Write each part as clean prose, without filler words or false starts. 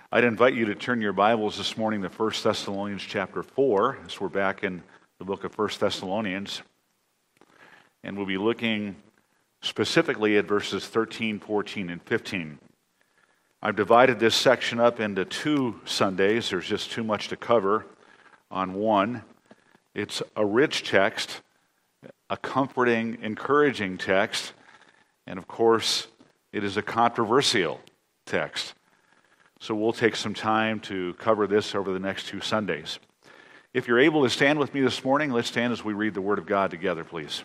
I'd invite you to turn your Bibles this morning to 1 Thessalonians chapter 4, as we're back in the book of 1 Thessalonians. And we'll be looking specifically at verses 13, 14, and 15. I've divided this section up into 2 Sundays. There's just too much to cover on one. It's a rich text, a comforting, encouraging text, and of course, it is a controversial text. So we'll take some time to cover this over the next 2 Sundays. If you're able to stand with me this morning, let's stand as we read the Word of God together, please.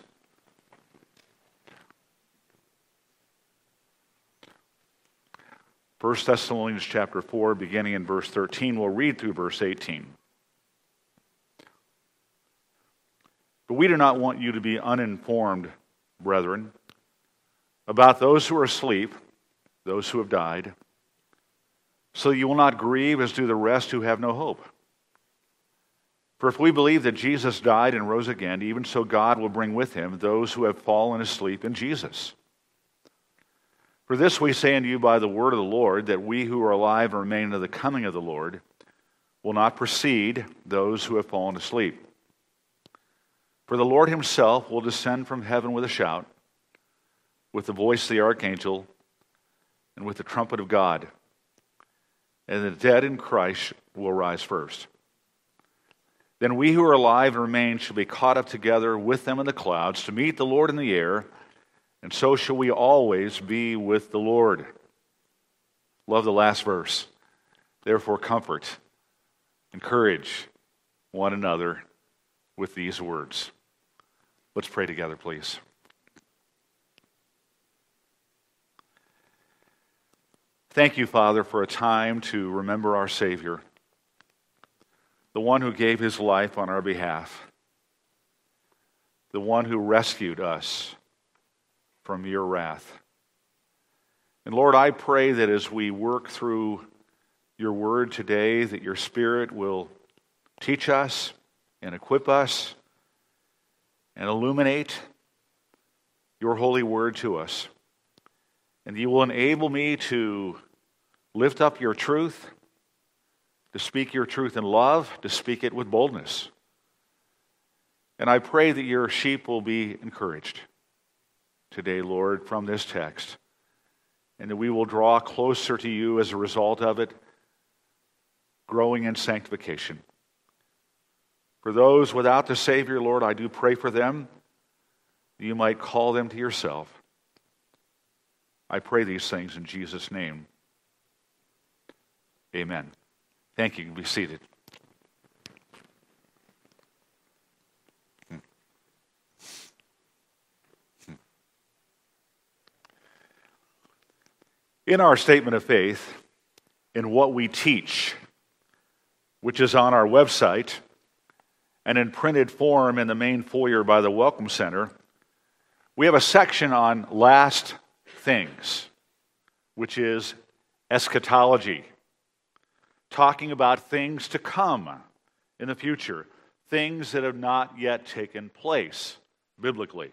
First Thessalonians chapter 4, beginning in verse 13, we'll read through verse 18. But we do not want you to be uninformed, brethren, about those who are asleep, those who have died, so you will not grieve as do the rest who have no hope. For if we believe that Jesus died and rose again, even so God will bring with him those who have fallen asleep in Jesus. For this we say unto you by the word of the Lord, that we who are alive and remain unto the coming of the Lord will not precede those who have fallen asleep. For the Lord himself will descend from heaven with a shout, with the voice of the archangel, and with the trumpet of God. And the dead in Christ will rise first. Then we who are alive and remain shall be caught up together with them in the clouds to meet the Lord in the air, and so shall we always be with the Lord. Love the last verse. Therefore comfort, encourage one another with these words. Let's pray together, please. Thank you, Father, for a time to remember our Savior, the one who gave his life on our behalf, the one who rescued us from your wrath. And Lord, I pray that as we work through your word today, that your Spirit will teach us and equip us and illuminate your holy word to us. And you will enable me to lift up your truth, to speak your truth in love, to speak it with boldness. And I pray that your sheep will be encouraged today, Lord, from this text, and that we will draw closer to you as a result of it, growing in sanctification. For those without the Savior, Lord, I do pray for them, that you might call them to yourself. I pray these things in Jesus' name. Amen. Thank you. Be seated. In our statement of faith, in what we teach, which is on our website and in printed form in the main foyer by the Welcome Center, we have a section on last things, which is eschatology, talking about things to come in the future, things that have not yet taken place biblically.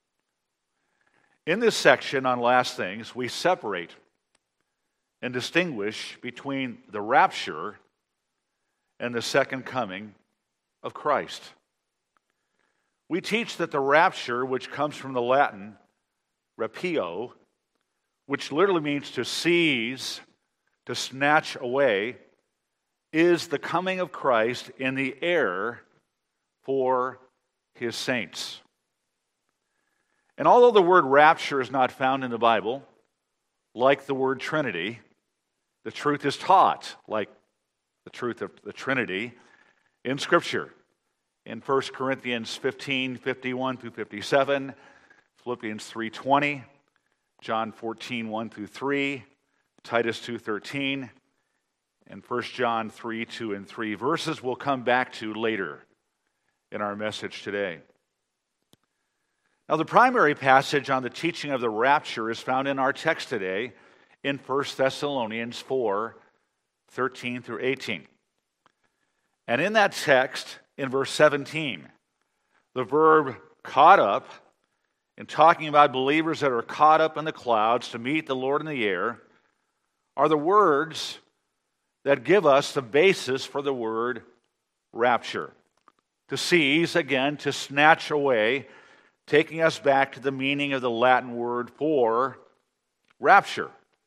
In this section on last things, we separate and distinguish between the rapture and the second coming of Christ. We teach that the rapture, which comes from the Latin rapio, which literally means to seize, to snatch away, is the coming of Christ in the air for his saints. And although the word rapture is not found in the Bible, like the word Trinity, the truth is taught, like the truth of the Trinity, in Scripture. In 1 Corinthians 15, 51 through 57, Philippians 3:20, John 14, 1 through 3, Titus 2:13, and 1 John 3, 2 and 3. Verses we'll come back to later in our message today. Now, the primary passage on the teaching of the rapture is found in our text today in 1 Thessalonians 4, 13 through 18. And in that text, in verse 17, the verb caught up, in talking about believers that are caught up in the clouds to meet the Lord in the air, are the words that give us the basis for the word rapture. To seize, again, to snatch away, taking us back to the meaning of the Latin word for rapture.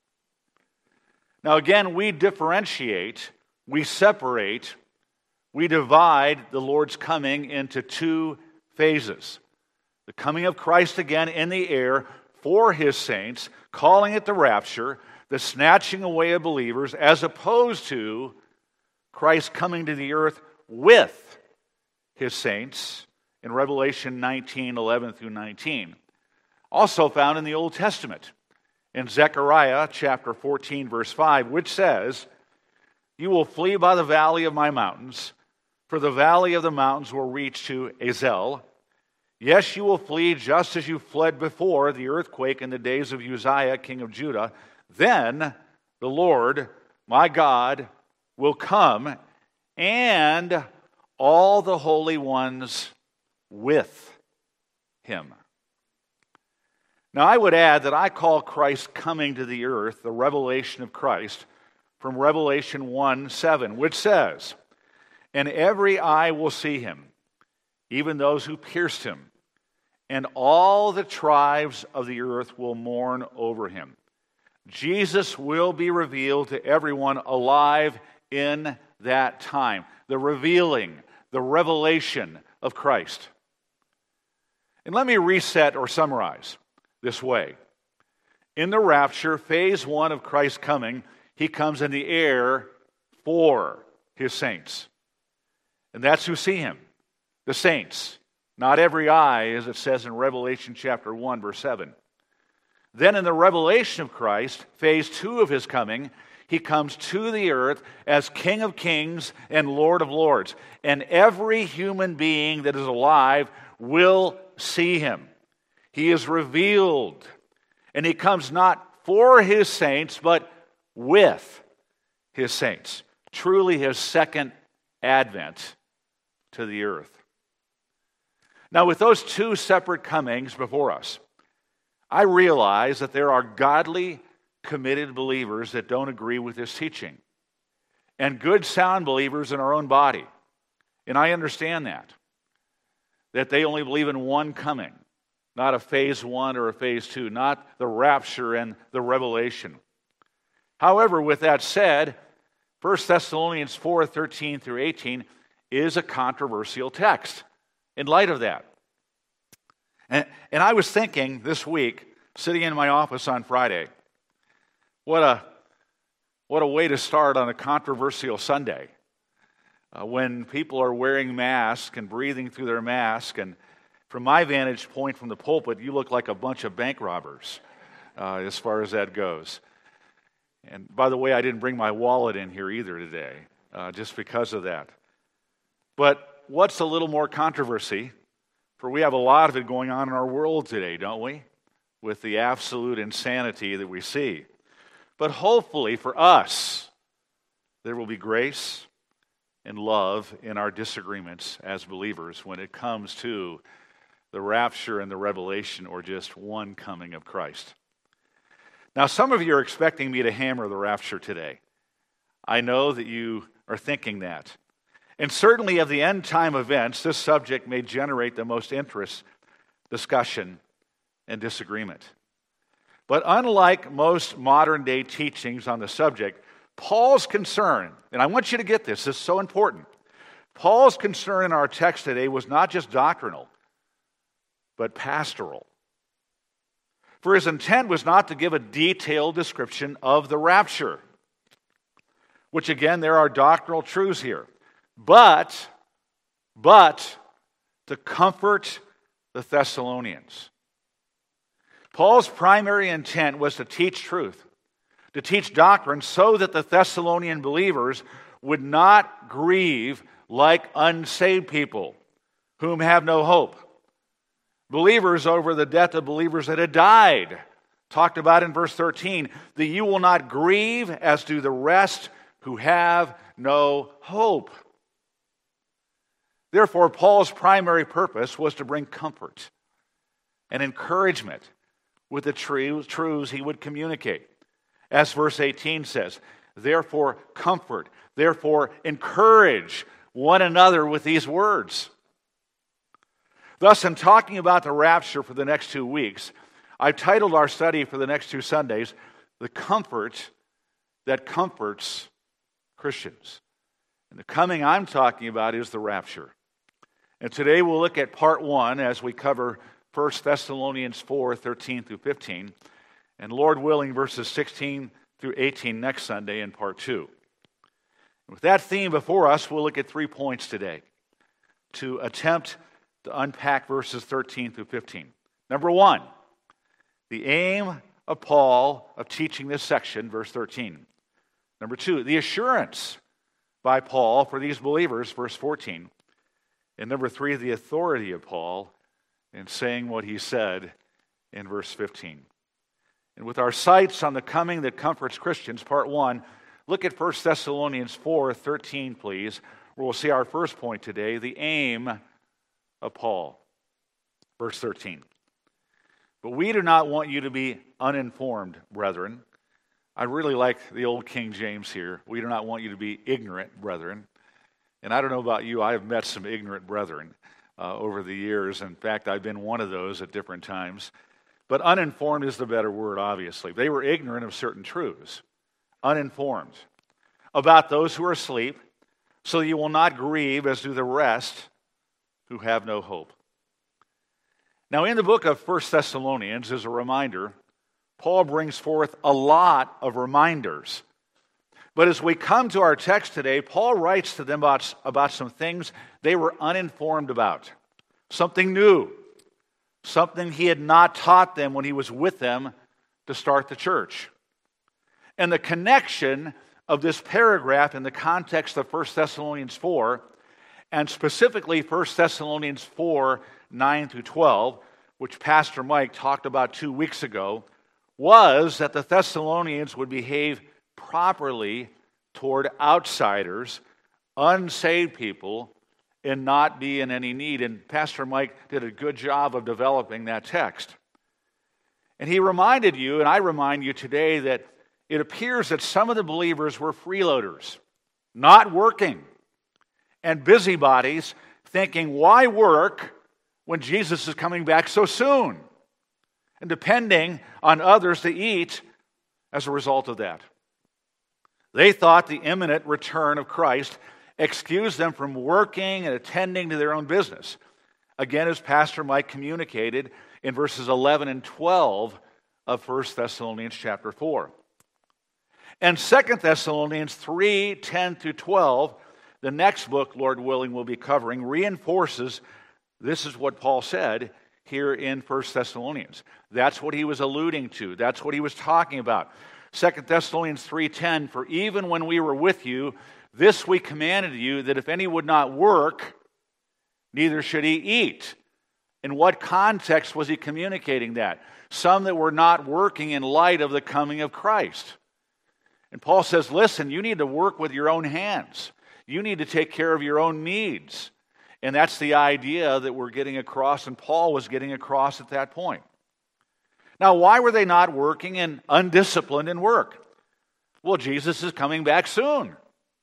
Now again, we differentiate, we separate, we divide the Lord's coming into two phases. The coming of Christ again in the air for his saints, calling it the rapture, the snatching away of believers, as opposed to Christ coming to the earth with his saints in Revelation 19:11 through 19. Also found in the Old Testament, in Zechariah chapter 14, verse 5, which says, "You will flee by the valley of my mountains, for the valley of the mountains will reach to Azel. Yes, you will flee just as you fled before the earthquake in the days of Uzziah, king of Judah. Then the Lord, my God, will come, and all the holy ones with him." Now, I would add that I call Christ coming to the earth the revelation of Christ from Revelation 1:7, which says, "And every eye will see him, even those who pierced him, and all the tribes of the earth will mourn over him." Jesus will be revealed to everyone alive in that time. The revealing, the revelation of Christ. And let me reset or summarize this way. In the rapture, phase one of Christ's coming, he comes in the air for his saints. And that's who see him, the saints. Not every eye, as it says in Revelation chapter 1, verse 7. Then in the revelation of Christ, phase two of his coming, he comes to the earth as King of Kings and Lord of Lords. And every human being that is alive will see him. He is revealed. And he comes not for his saints, but with his saints. Truly his second advent to the earth. Now, with those two separate comings before us, I realize that there are godly, committed believers that don't agree with this teaching, and good, sound believers in our own body. And I understand that they only believe in one coming, not a phase one or a phase two, not the rapture and the revelation. However, with that said, 1 Thessalonians 4:13 through 18 is a controversial text in light of that. And I was thinking this week, sitting in my office on Friday, what a way to start on a controversial Sunday. When people are wearing masks and breathing through their mask, and from my vantage point from the pulpit, you look like a bunch of bank robbers as far as that goes. And by the way, I didn't bring my wallet in here either today, just because of that. But what's a little more controversy? For we have a lot of it going on in our world today, don't we? With the absolute insanity that we see. But hopefully for us, there will be grace and love in our disagreements as believers when it comes to the rapture and the revelation, or just one coming of Christ. Now, some of you are expecting me to hammer the rapture today. I know that you are thinking that. And certainly of the end time events, this subject may generate the most interest, discussion, and disagreement. But unlike most modern day teachings on the subject, Paul's concern, and I want you to get this is so important. Paul's concern in our text today was not just doctrinal, but pastoral. For his intent was not to give a detailed description of the rapture, which again, there are doctrinal truths here. But to comfort the Thessalonians. Paul's primary intent was to teach truth, to teach doctrine, so that the Thessalonian believers would not grieve like unsaved people whom have no hope. Believers over the death of believers that had died, talked about in verse 13, that you will not grieve as do the rest who have no hope. Therefore, Paul's primary purpose was to bring comfort and encouragement with the truths he would communicate. As verse 18 says, Therefore, comfort. Therefore, encourage one another with these words. Thus, in talking about the rapture for the next 2 weeks, I've titled our study for the next 2 Sundays, The Comfort That Comforts Christians. And the coming I'm talking about is the rapture. And today we'll look at part 1 as we cover 1 Thessalonians 4, 13 through 15, and Lord willing, verses 16 through 18 next Sunday in part 2. With that theme before us, we'll look at 3 points today to attempt to unpack verses 13 through 15. Number 1, the aim of Paul of teaching this section, verse 13. Number 2, the assurance by Paul for these believers, verse 14. And number 3, the authority of Paul in saying what he said in verse 15. And with our sights on the coming that comforts Christians, part 1, look at 1 Thessalonians 4, 13, please, where we'll see our first point today, the aim of Paul. Verse 13. But we do not want you to be uninformed, brethren. I really like the old King James here. We do not want you to be ignorant, brethren. And I don't know about you, I have met some ignorant brethren over the years. In fact, I've been one of those at different times. But uninformed is the better word, obviously. They were ignorant of certain truths. Uninformed about those who are asleep, so you will not grieve as do the rest who have no hope. Now, in the book of 1 Thessalonians, as a reminder, Paul brings forth a lot of reminders. But as we come to our text today, Paul writes to them about some things they were uninformed about. Something new. Something he had not taught them when he was with them to start the church. And the connection of this paragraph in the context of 1 Thessalonians 4, and specifically 1 Thessalonians 4, 9 through 12, which Pastor Mike talked about 2 weeks ago, was that the Thessalonians would behave properly toward outsiders, unsaved people, and not be in any need. And Pastor Mike did a good job of developing that text. And he reminded you, and I remind you today, that it appears that some of the believers were freeloaders, not working, and busybodies, thinking, why work when Jesus is coming back so soon? And depending on others to eat as a result of that. They thought the imminent return of Christ excused them from working and attending to their own business. Again, as Pastor Mike communicated in verses 11 and 12 of 1 Thessalonians chapter 4. And 2 Thessalonians 3, 10 through 12, the next book, Lord willing, we'll be covering, reinforces this is what Paul said here in 1 Thessalonians. That's what he was alluding to. That's what he was talking about. 2 Thessalonians 3:10, for even when we were with you, this we commanded you, that if any would not work, neither should he eat. In what context was he communicating that? Some that were not working in light of the coming of Christ. And Paul says, listen, you need to work with your own hands. You need to take care of your own needs. And that's the idea that we're getting across, and Paul was getting across at that point. Now, why were they not working and undisciplined in work? Well, Jesus is coming back soon.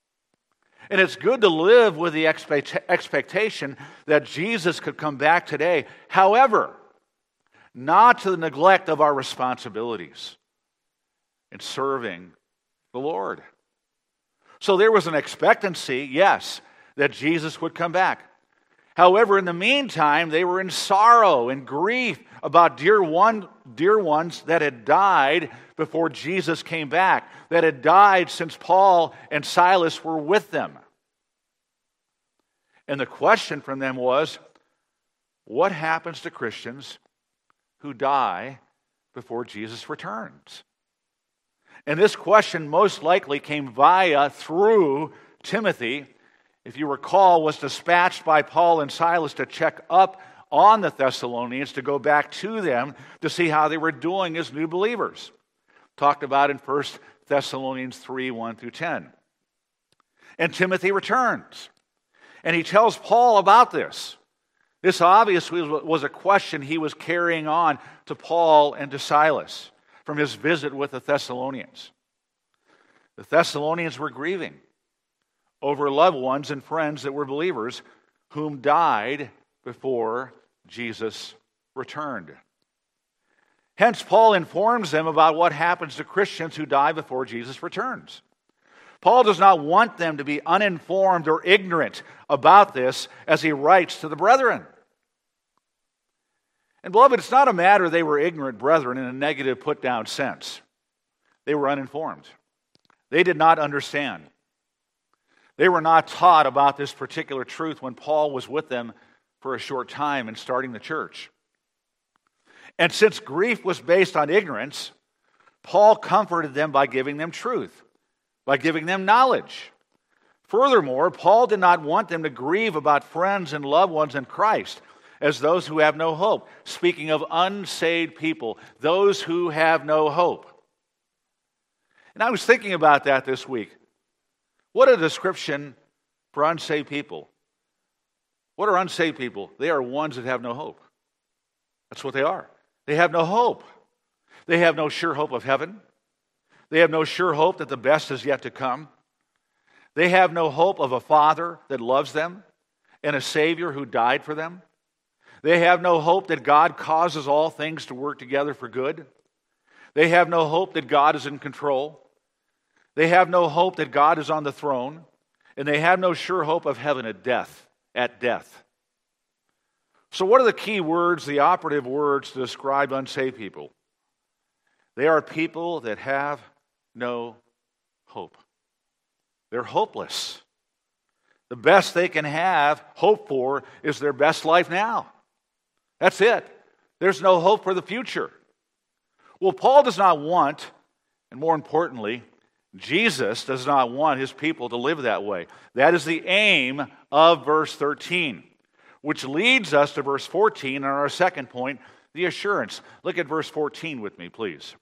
And it's good to live with the expectation that Jesus could come back today. However, not to the neglect of our responsibilities in serving the Lord. So there was an expectancy, yes, that Jesus would come back. However, in the meantime, they were in sorrow and grief about dear ones that had died before Jesus came back, that had died since Paul and Silas were with them. And the question from them was, what happens to Christians who die before Jesus returns? And this question most likely came through Timothy, if you recall, was dispatched by Paul and Silas to check up on the Thessalonians, to go back to them to see how they were doing as new believers. Talked about in 1 Thessalonians 3, 1 through 10. And Timothy returns. And he tells Paul about this. This obviously was a question he was carrying on to Paul and to Silas from his visit with the Thessalonians. The Thessalonians were grieving over loved ones and friends that were believers whom died before Jesus returned. Hence, Paul informs them about what happens to Christians who die before Jesus returns. Paul does not want them to be uninformed or ignorant about this as he writes to the brethren. And beloved, it's not a matter they were ignorant brethren in a negative put-down sense. They were uninformed. They did not understand. They were not taught about this particular truth when Paul was with them for a short time and starting the church. And since grief was based on ignorance, Paul comforted them by giving them truth, by giving them knowledge. Furthermore, Paul did not want them to grieve about friends and loved ones in Christ as those who have no hope. Speaking of unsaved people, those who have no hope. And I was thinking about that this week. What a description for unsaved people. What are unsaved people? They are ones that have no hope. That's what they are. They have no hope. They have no sure hope of heaven. They have no sure hope that the best is yet to come. They have no hope of a Father that loves them and a Savior who died for them. They have no hope that God causes all things to work together for good. They have no hope that God is in control. They have no hope that God is on the throne. And they have no sure hope of heaven at death. So what are the key words, the operative words to describe unsaved people? They are people that have no hope. They're hopeless. The best they can have hope for is their best life now. That's it. There's no hope for the future. Well, Paul does not want, and more importantly, Jesus does not want his people to live that way. That is the aim of verse 13, which leads us to verse 14 and our second point, the assurance. Look at verse 14 with me, please.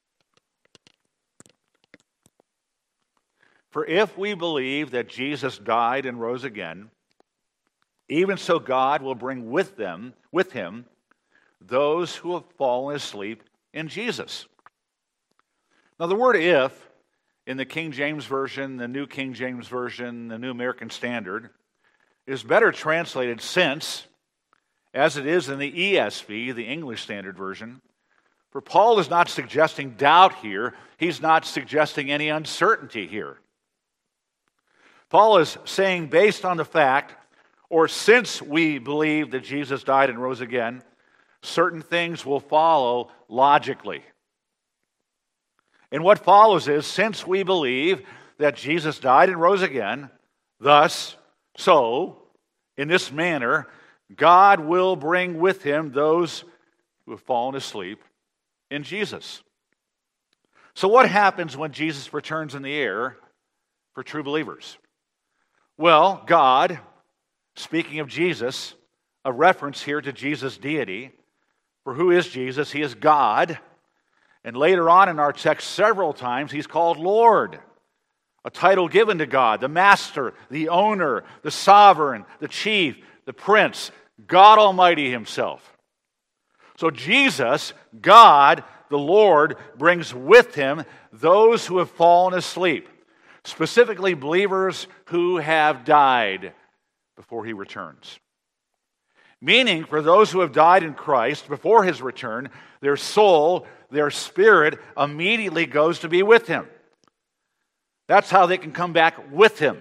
For if we believe that Jesus died and rose again, even so God will bring with him those who have fallen asleep in Jesus. Now the word if in the King James Version, the New King James Version, the New American Standard is better translated since, as it is in the ESV, the English Standard Version. For Paul is not suggesting doubt here. He's not suggesting any uncertainty here. Paul is saying based on the fact, or since we believe that Jesus died and rose again, certain things will follow logically. And what follows is, since we believe that Jesus died and rose again, thus, so, in this manner, God will bring with him those who have fallen asleep in Jesus. So what happens when Jesus returns in the air for true believers? Well, God, speaking of Jesus, a reference here to Jesus' deity. For who is Jesus? He is God. And later on in our text, several times, he's called Lord, a title given to God, the Master, the Owner, the Sovereign, the Chief, the Prince, God Almighty himself. So Jesus, God, the Lord, brings with him those who have fallen asleep, specifically believers who have died before he returns. Meaning, for those who have died in Christ before his return, their soul, their spirit immediately goes to be with him. That's how they can come back with him.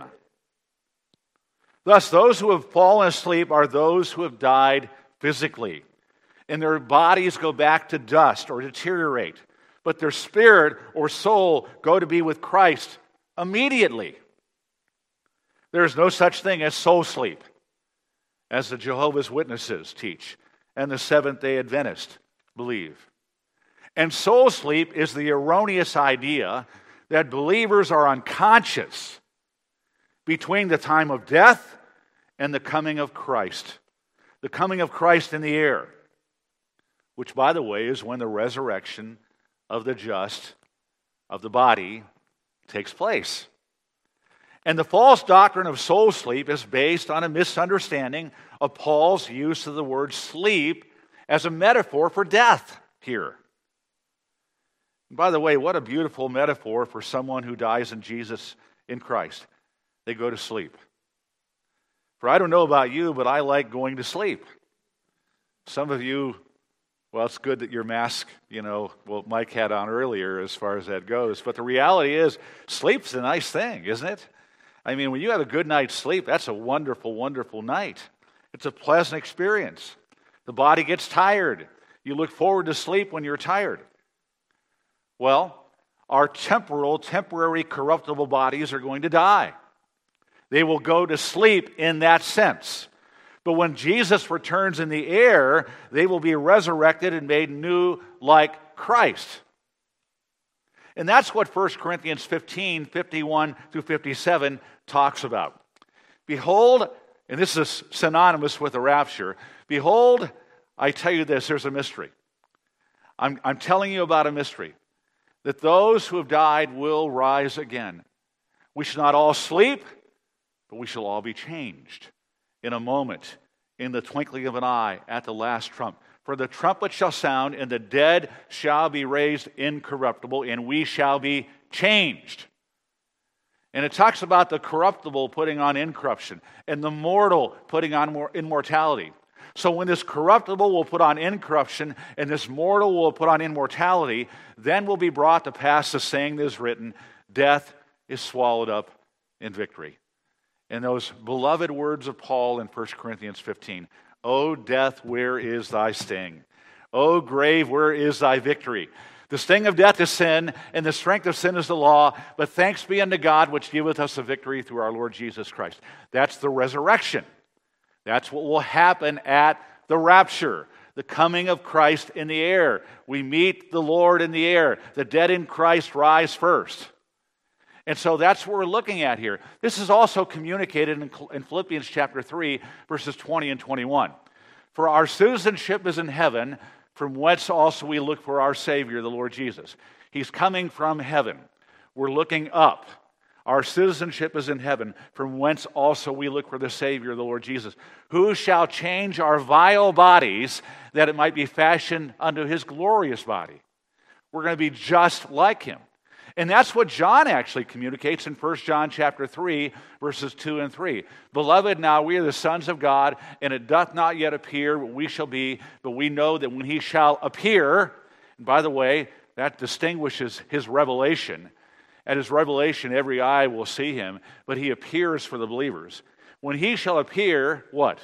Thus, those who have fallen asleep are those who have died physically, and their bodies go back to dust or deteriorate, but their spirit or soul go to be with Christ immediately. There is no such thing as soul sleep, as the Jehovah's Witnesses teach and the Seventh-day Adventists believe. And soul sleep is the erroneous idea that believers are unconscious between the time of death and the coming of Christ. The coming of Christ in the air, which, by the way, is when the resurrection of the just, of the body, takes place. And the false doctrine of soul sleep is based on a misunderstanding of Paul's use of the word sleep as a metaphor for death here. By the way, what a beautiful metaphor for someone who dies in Jesus in Christ. They go to sleep. For I don't know about you, but I like going to sleep. Some of you, well, it's good that your mask, Mike had on earlier as far as that goes. But the reality is, sleep's a nice thing, isn't it? I mean, when you have a good night's sleep, that's a wonderful, wonderful night. It's a pleasant experience. The body gets tired. You look forward to sleep when you're tired. Well, our temporary, corruptible bodies are going to die. They will go to sleep in that sense. But when Jesus returns in the air, they will be resurrected and made new like Christ. And that's what 1 Corinthians 15, 51 through 57 talks about. Behold, and this is synonymous with the rapture, behold, I tell you this, there's a mystery. I'm telling you about a mystery, that those who have died will rise again. We shall not all sleep, but we shall all be changed in a moment, in the twinkling of an eye, at the last trump. For the trumpet shall sound, and the dead shall be raised incorruptible, and we shall be changed. And it talks about the corruptible putting on incorruption, and the mortal putting on immortality. So when this corruptible will put on incorruption, and this mortal will put on immortality, then will be brought to pass the saying that is written, death is swallowed up in victory. And those beloved words of Paul in 1 Corinthians 15, O death, where is thy sting? O grave, where is thy victory? The sting of death is sin, and the strength of sin is the law, but thanks be unto God which giveth us the victory through our Lord Jesus Christ. That's the resurrection. That's what will happen at the rapture, the coming of Christ in the air. We meet the Lord in the air. The dead in Christ rise first. And so that's what we're looking at here. This is also communicated in Philippians chapter 3, verses 20 and 21. For our citizenship is in heaven, from whence also we look for our Savior, the Lord Jesus. He's coming from heaven. We're looking up. Our citizenship is in heaven, from whence also we look for the Savior, the Lord Jesus. Who shall change our vile bodies, that it might be fashioned unto his glorious body? We're going to be just like him. And that's what John actually communicates in 1 John chapter 3, verses 2 and 3. Beloved, now we are the sons of God, and it doth not yet appear what we shall be, but we know that when he shall appear, and by the way, that distinguishes his revelation. At his revelation, every eye will see him, but he appears for the believers. When he shall appear, what?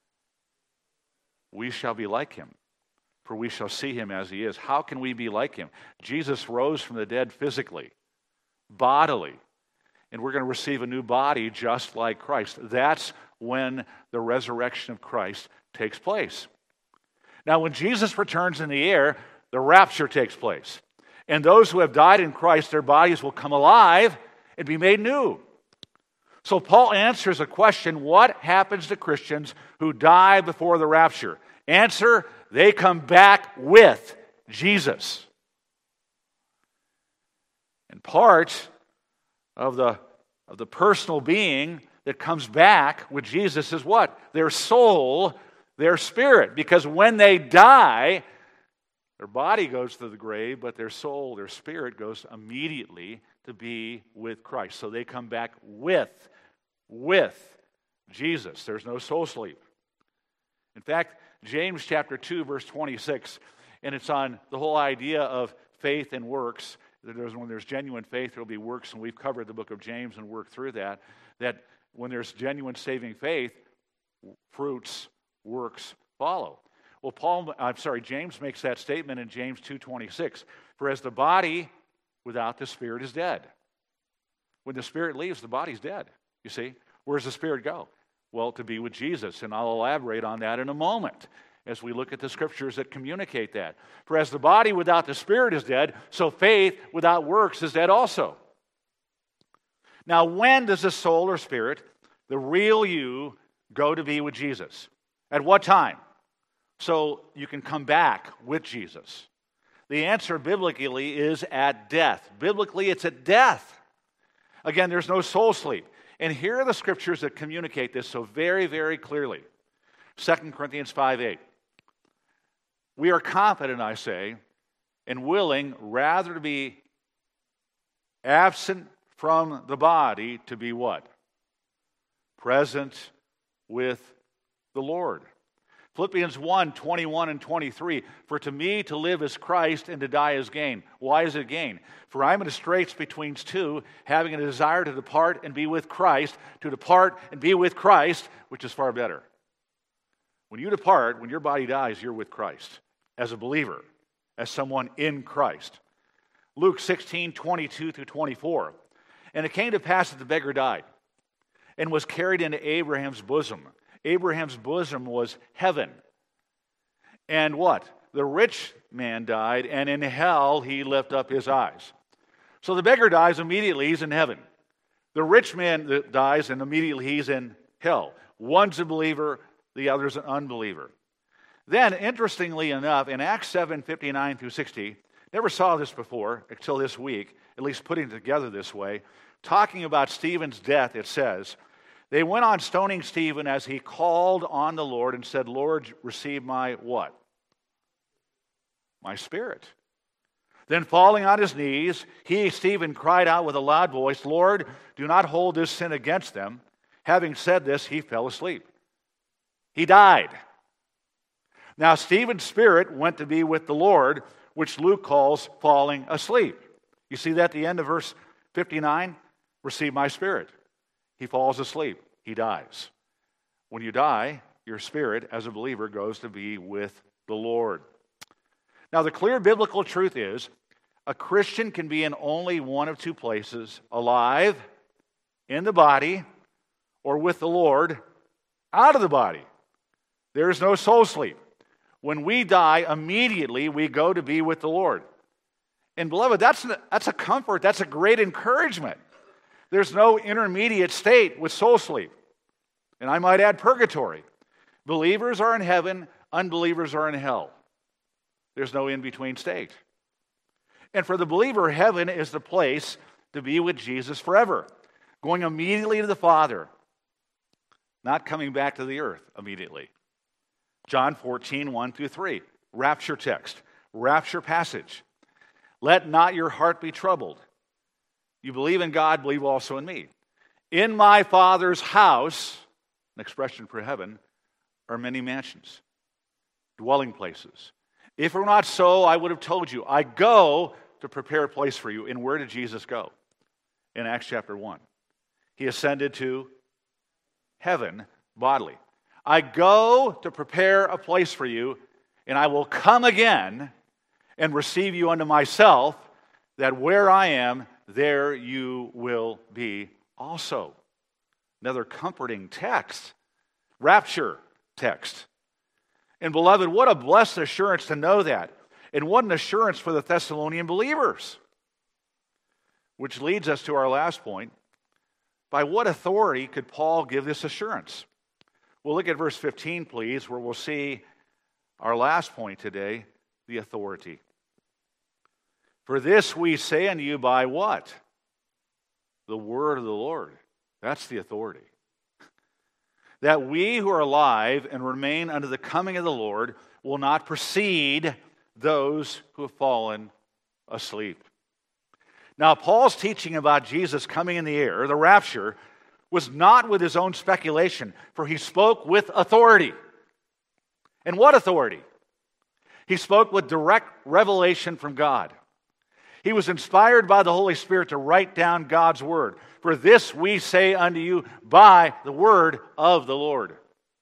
We shall be like him, for we shall see him as he is. How can we be like him? Jesus rose from the dead physically, bodily, and we're going to receive a new body just like Christ. That's when the resurrection of Christ takes place. Now, when Jesus returns in the air, the rapture takes place. And those who have died in Christ, their bodies will come alive and be made new. So Paul answers a question, what happens to Christians who die before the rapture? Answer, they come back with Jesus. And part of the personal being that comes back with Jesus is what? Their soul, their spirit. Because when they die, their body goes to the grave, but their soul, their spirit goes immediately to be with Christ. So they come back with Jesus. There's no soul sleep. In fact, James chapter 2, verse 26, and it's on the whole idea of faith and works. When there's genuine faith, there will be works, and we've covered the book of James and worked through that when there's genuine saving faith, fruits, works follow. Well, James makes that statement in James 2:26. For as the body without the spirit is dead. When the spirit leaves, the body's dead. You see? Where does the spirit go? Well, to be with Jesus, and I'll elaborate on that in a moment as we look at the scriptures that communicate that. For as the body without the spirit is dead, so faith without works is dead also. Now, when does the soul or spirit, the real you, go to be with Jesus? At what time? So you can come back with Jesus. The answer biblically is at death. Biblically, it's at death. Again, there's no soul sleep. And here are the scriptures that communicate this so very, very clearly. 2 Corinthians 5:8. We are confident, I say, and willing rather to be absent from the body to be what? Present with the Lord. Philippians 1:21 and 23. For to me to live is Christ and to die is gain. Why is it gain? For I am in a straits between two, having a desire to depart and be with Christ, to depart and be with Christ, which is far better. When you depart, when your body dies, you're with Christ as a believer, as someone in Christ. Luke 16:22 through 24. And it came to pass that the beggar died and was carried into Abraham's bosom. Abraham's bosom was heaven. And what? The rich man died, and in hell he lifted up his eyes. So the beggar dies, immediately he's in heaven. The rich man dies, and immediately he's in hell. One's a believer, the other's an unbeliever. Then, interestingly enough, in Acts 7:59 through 60, never saw this before until this week, at least putting it together this way, talking about Stephen's death, it says, they went on stoning Stephen as he called on the Lord and said, Lord, receive my what? My spirit. Then falling on his knees, Stephen, cried out with a loud voice, Lord, do not hold this sin against them. Having said this, he fell asleep. He died. Now Stephen's spirit went to be with the Lord, which Luke calls falling asleep. You see that at the end of verse 59? Receive my spirit. He falls asleep. He dies. When you die, your spirit, as a believer, goes to be with the Lord. Now, the clear biblical truth is a Christian can be in only one of two places: alive, in the body, or with the Lord, out of the body. There is no soul sleep. When we die, immediately we go to be with the Lord. And beloved, that's a comfort. That's a great encouragement. There's no intermediate state with soul sleep. And I might add purgatory. Believers are in heaven, unbelievers are in hell. There's no in-between state. And for the believer, heaven is the place to be with Jesus forever, going immediately to the Father, not coming back to the earth immediately. John 14:1 through 3, rapture text, rapture passage. Let not your heart be troubled. You believe in God, believe also in me. In my Father's house, an expression for heaven, are many mansions, dwelling places. If it were not so, I would have told you. I go to prepare a place for you. And where did Jesus go? In Acts chapter 1. He ascended to heaven bodily. I go to prepare a place for you, and I will come again and receive you unto myself, that where I am, there you will be also. Another comforting text, rapture text. And beloved, what a blessed assurance to know that. And what an assurance for the Thessalonian believers. Which leads us to our last point. By what authority could Paul give this assurance? We'll look at verse 15, please, where we'll see our last point today, the authority. For this we say unto you by what? The word of the Lord. That's the authority. That we who are alive and remain unto the coming of the Lord will not precede those who have fallen asleep. Now, Paul's teaching about Jesus coming in the air, the rapture, was not with his own speculation, for he spoke with authority. And what authority? He spoke with direct revelation from God. He was inspired by the Holy Spirit to write down God's word. For this we say unto you by the word of the Lord.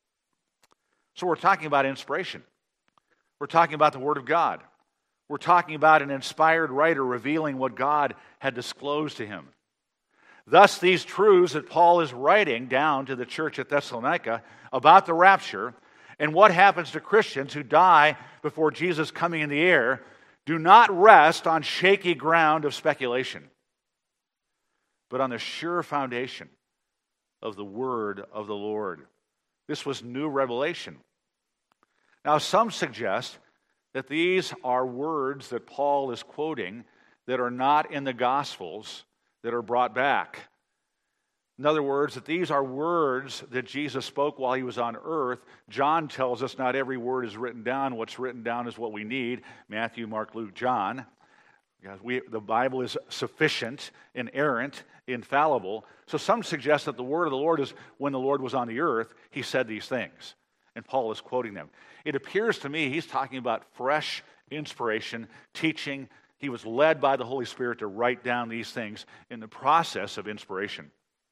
So we're talking about inspiration. We're talking about the word of God. We're talking about an inspired writer revealing what God had disclosed to him. Thus, these truths that Paul is writing down to the church at Thessalonica about the rapture and what happens to Christians who die before Jesus coming in the air do not rest on shaky ground of speculation, but on the sure foundation of the word of the Lord. This was new revelation. Now, some suggest that these are words that Paul is quoting that are not in the Gospels that are brought back. In other words, that these are words that Jesus spoke while he was on earth. John tells us not every word is written down. What's written down is what we need. Matthew, Mark, Luke, John. The Bible is sufficient, inerrant, infallible. So some suggest that the word of the Lord is when the Lord was on the earth, he said these things. And Paul is quoting them. It appears to me he's talking about fresh inspiration, teaching. He was led by the Holy Spirit to write down these things in the process of inspiration.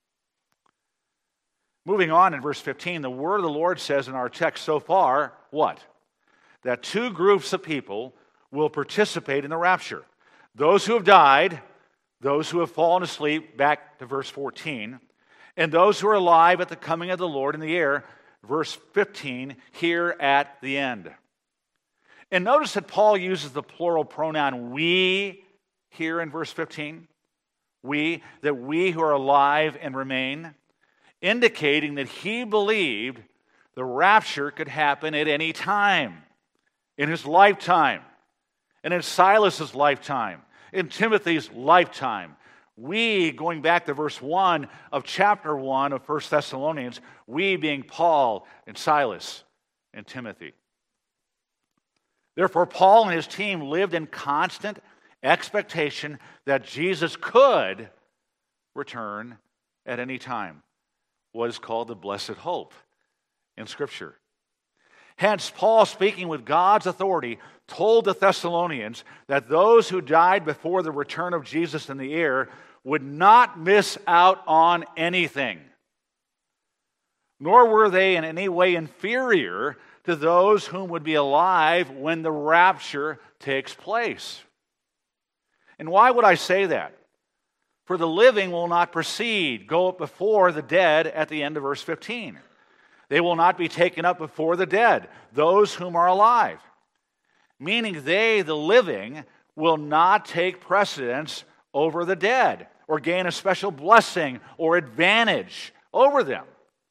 Moving on in verse 15, the word of the Lord says in our text so far, what? That two groups of people will participate in the rapture. Those who have died, those who have fallen asleep, back to verse 14, and those who are alive at the coming of the Lord in the air, verse 15, here at the end. And notice that Paul uses the plural pronoun we here in verse 15. We, that we who are alive and remain, indicating that he believed the rapture could happen at any time in his lifetime, and in Silas's lifetime, in Timothy's lifetime. We, going back to verse 1 of chapter 1 of 1 Thessalonians, we being Paul and Silas and Timothy. Therefore, Paul and his team lived in constant expectation that Jesus could return at any time. What is called the blessed hope in Scripture. Hence, Paul, speaking with God's authority, told the Thessalonians that those who died before the return of Jesus in the air would not miss out on anything, nor were they in any way inferior to those whom would be alive when the rapture takes place. And why would I say that? For the living will not go up before the dead at the end of verse 15. They will not be taken up before the dead, those whom are alive. Meaning they, the living, will not take precedence over the dead or gain a special blessing or advantage over them.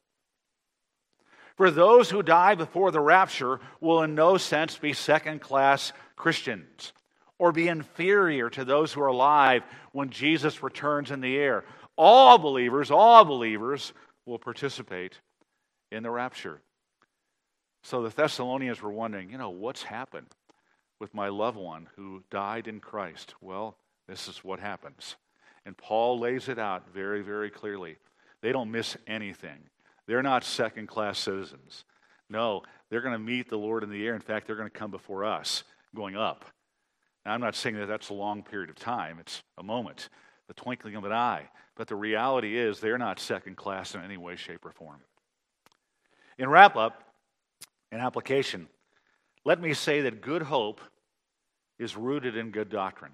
For those who die before the rapture will in no sense be second-class Christians or be inferior to those who are alive when Jesus returns in the air. All believers will participate in the rapture. So the Thessalonians were wondering, what's happened with my loved one who died in Christ? Well, this is what happens. And Paul lays it out very, very clearly. They don't miss anything. They're not second-class citizens. No, they're going to meet the Lord in the air. In fact, they're going to come before us, going up. Now, I'm not saying that that's a long period of time. It's a moment, the twinkling of an eye. But the reality is they're not second-class in any way, shape, or form. In wrap-up, in application, let me say that good hope is rooted in good doctrine.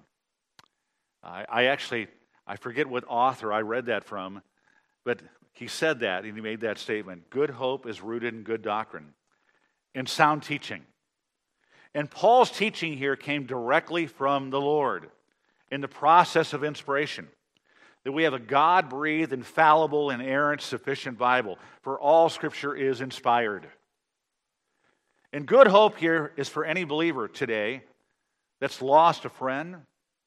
I forget what author I read that from, but he said that, and he made that statement. Good hope is rooted in good doctrine, in sound teaching. And Paul's teaching here came directly from the Lord in the process of inspiration. That we have a God-breathed, infallible, inerrant, sufficient Bible, for all Scripture is inspired. And good hope here is for any believer today that's lost a friend,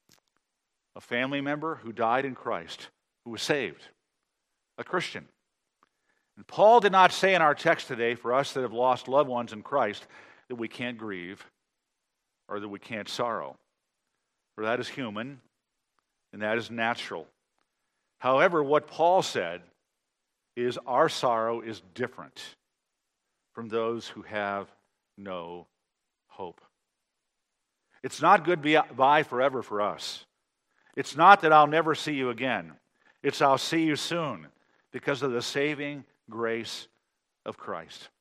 a family member who died in Christ, who was saved, a Christian. And Paul did not say in our text today, for us that have lost loved ones in Christ, that we can't grieve or that we can't sorrow. For that is human and that is natural. However, what Paul said is our sorrow is different from those who have no hope. It's not goodbye forever for us. It's not that I'll never see you again. It's I'll see you soon because of the saving grace of Christ.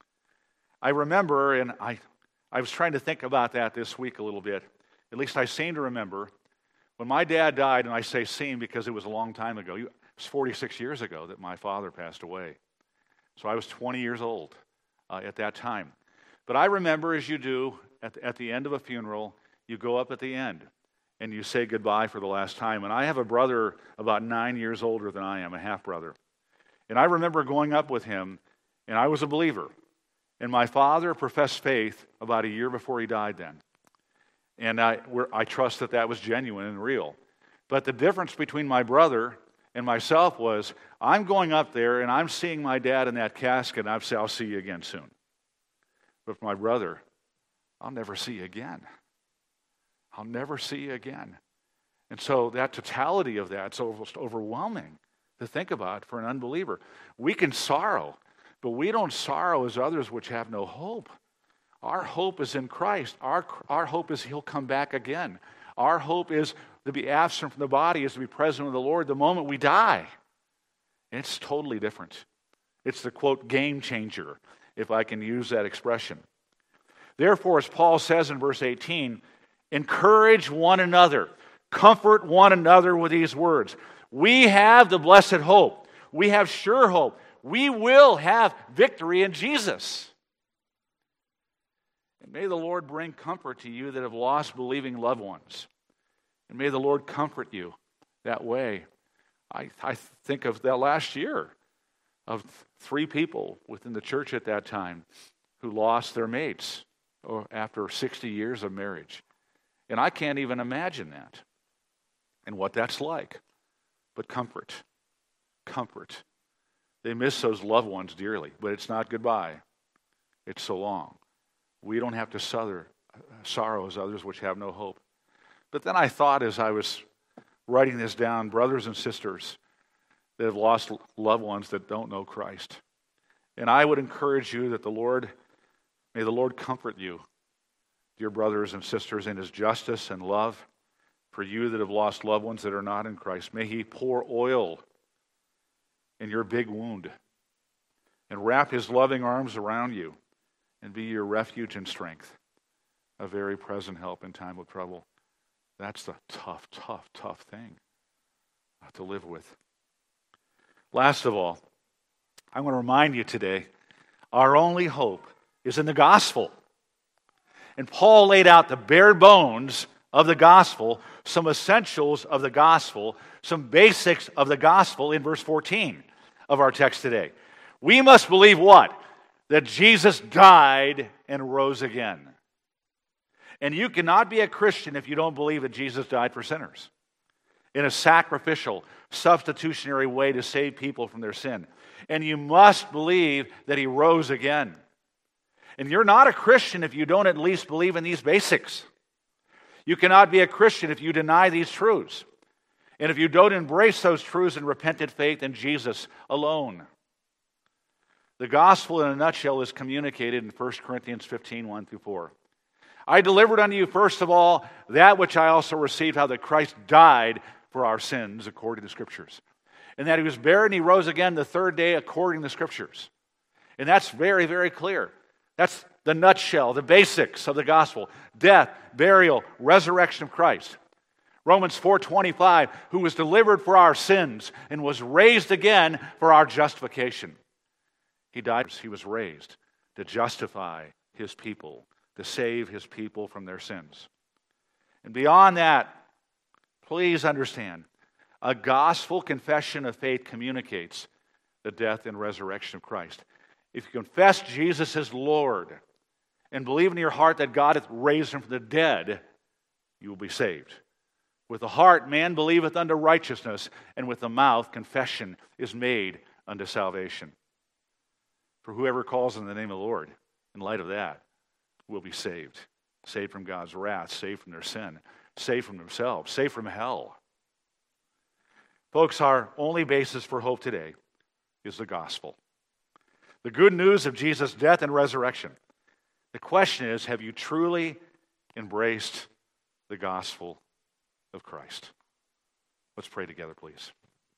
I remember, and I was trying to think about that this week a little bit. At least I seem to remember when my dad died, and I say seem because it was a long time ago. It was 46 years ago that my father passed away. So I was 20 years old at that time. But I remember, as you do, at the end of a funeral, you go up at the end and you say goodbye for the last time. And I have a brother about 9 years older than I am, a half-brother. And I remember going up with him, and I was a believer. And my father professed faith about a year before he died then. And I trust that was genuine and real. But the difference between my brother and myself was I'm going up there and I'm seeing my dad in that casket, and I say, I'll see you again soon. But for my brother, I'll never see you again. I'll never see you again. And so that totality of that is almost overwhelming to think about for an unbeliever. We can sorrow, but we don't sorrow as others which have no hope. Our hope is in Christ. Our hope is He'll come back again. Our hope is to be absent from the body, is to be present with the Lord the moment we die. And it's totally different. It's the, quote, game changer, if I can use that expression. Therefore, as Paul says in verse 18, encourage one another, comfort one another with these words. We have the blessed hope. We have sure hope. We will have victory in Jesus. And may the Lord bring comfort to you that have lost believing loved ones. And may the Lord comfort you that way. I think of that last year of 3 people within the church at that time who lost their mates after 60 years of marriage. And I can't even imagine that and what that's like. But comfort. They miss those loved ones dearly, but it's not goodbye. It's so long. We don't have to sorrow as others which have no hope. But then I thought as I was writing this down, brothers and sisters that have lost loved ones that don't know Christ. And I would encourage you that may the Lord comfort you, dear brothers and sisters, in His justice and love for you that have lost loved ones that are not in Christ. May He pour oil in your big wound and wrap His loving arms around you and be your refuge and strength, a very present help in time of trouble. That's the tough thing to live with. Last of all, I want to remind you today, our only hope is in the gospel. And Paul laid out the bare bones of the gospel, some essentials of the gospel, some basics of the gospel in verse 14 of our text today. We must believe what? That Jesus died and rose again. And you cannot be a Christian if you don't believe that Jesus died for sinners in a sacrificial, substitutionary way to save people from their sin. And you must believe that He rose again. And you're not a Christian if you don't at least believe in these basics. You cannot be a Christian if you deny these truths. And if you don't embrace those truths in repentant faith in Jesus alone. The gospel in a nutshell is communicated in 1 Corinthians 15, 1-4. I delivered unto you first of all that which I also received, how that Christ died for our sins according to the Scriptures. And that He was buried and He rose again the third day according to the Scriptures. And that's very, very clear. That's the nutshell, the basics of the gospel. Death, burial, resurrection of Christ. Romans 4:25, who was delivered for our sins and was raised again for our justification. He died, He was raised to justify His people, to save His people from their sins. And beyond that, please understand, a gospel confession of faith communicates the death and resurrection of Christ. If you confess Jesus as Lord and believe in your heart that God hath raised Him from the dead, you will be saved. With the heart man believeth unto righteousness, and with the mouth confession is made unto salvation. For whoever calls on the name of the Lord, in light of that, will be saved. Saved from God's wrath, saved from their sin, saved from themselves, saved from hell. Folks, our only basis for hope today is the gospel. The good news of Jesus' death and resurrection. The question is, have you truly embraced the gospel of Christ? Let's pray together, please.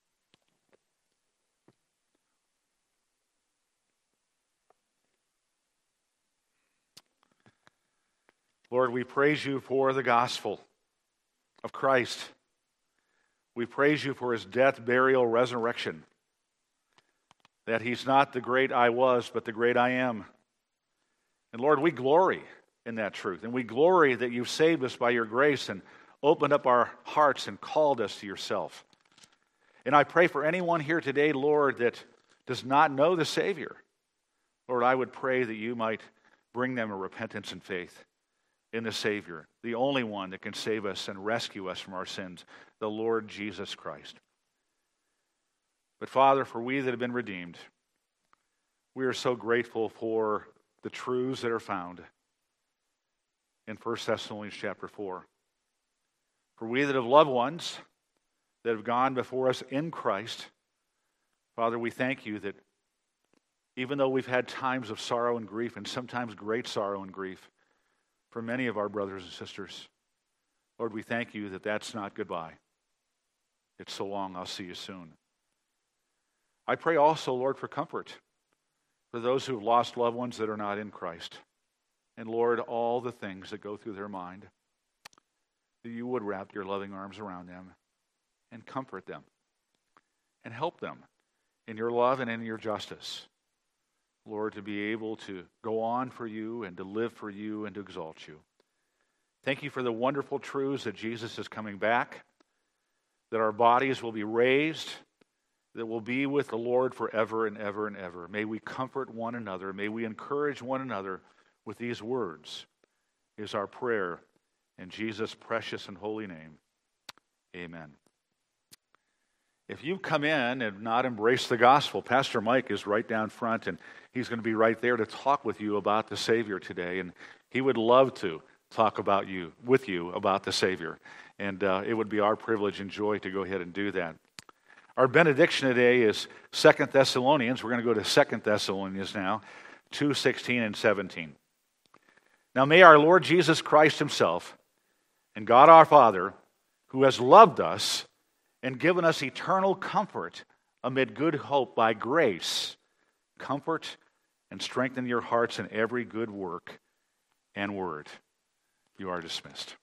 Lord, we praise You for the gospel of Christ. We praise You for His death, burial, resurrection. That He's not the great I was, but the great I am. And Lord, we glory in that truth. And we glory that You've saved us by Your grace and opened up our hearts and called us to Yourself. And I pray for anyone here today, Lord, that does not know the Savior. Lord, I would pray that You might bring them a repentance and faith in the Savior, the only one that can save us and rescue us from our sins, the Lord Jesus Christ. But Father, for we that have been redeemed, we are so grateful for the truths that are found in 1 Thessalonians chapter 4. For we that have loved ones that have gone before us in Christ, Father, we thank you that even though we've had times of sorrow and grief, and sometimes great sorrow and grief for many of our brothers and sisters, Lord, we thank you that that's not goodbye. It's so long, I'll see you soon. I pray also, Lord, for comfort for those who have lost loved ones that are not in Christ. And Lord, all the things that go through their mind, that you would wrap your loving arms around them and comfort them and help them in your love and in your justice. Lord, to be able to go on for you and to live for you and to exalt you. Thank you for the wonderful truths that Jesus is coming back, that our bodies will be raised, that we'll be with the Lord forever and ever and ever. May we comfort one another. May we encourage one another with these words, is our prayer in Jesus' precious and holy name. Amen. If you've come in and not embraced the gospel, Pastor Mike is right down front, and he's going to be right there to talk with you about the Savior today. And he would love to talk with you about the Savior. And it would be our privilege and joy to go ahead and do that. Our benediction today is 2 Thessalonians. We're going to go to 2 Thessalonians now, 2:16 and 17. Now may our Lord Jesus Christ himself and God our Father, who has loved us and given us eternal comfort amid good hope by grace, comfort and strengthen your hearts in every good work and word. You are dismissed.